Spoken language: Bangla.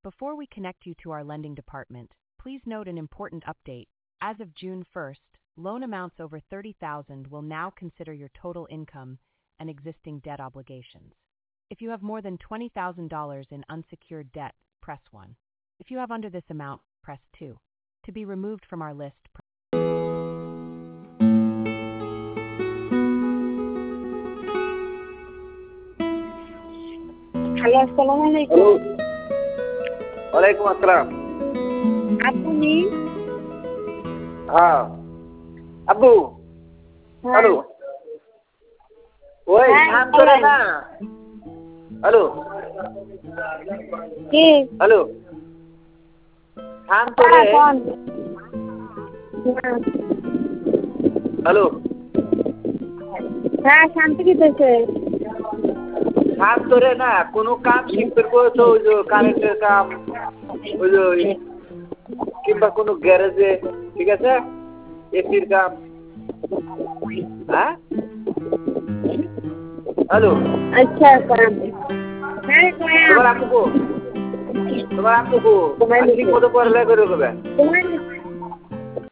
Before we connect you to our lending department, please note an important update. As of June 1st, loan amounts over $30,000 will now consider your total income and existing debt obligations. If you have more than $20,000 in unsecured debt, press 1. If you have under this amount, press 2. To be removed from our list, hello, আসসালামু আলাইকুম। ওয়ালাইকুম আসসালাম। আপনি? হ্যাঁ আব্বু। হ্যালো ওই ধান তোলে না। হ্যালো কি? হ্যালো ধান তোলে। হ্যালো হ্যাঁ, শান্তি দিতেছে। ধান তোলে না, কোনো কাম শিখতে তো ওই যে কারেন্টের কাম, ওই যে কিংবা কোনো গ্যারেজে, ঠিক আছে, এসির কাম। হ্যাঁ হ্যালো আচ্ছা, হ্যাঁ তোমার আম্মু ঠিক মতো পড়ালেখা করে দেবে।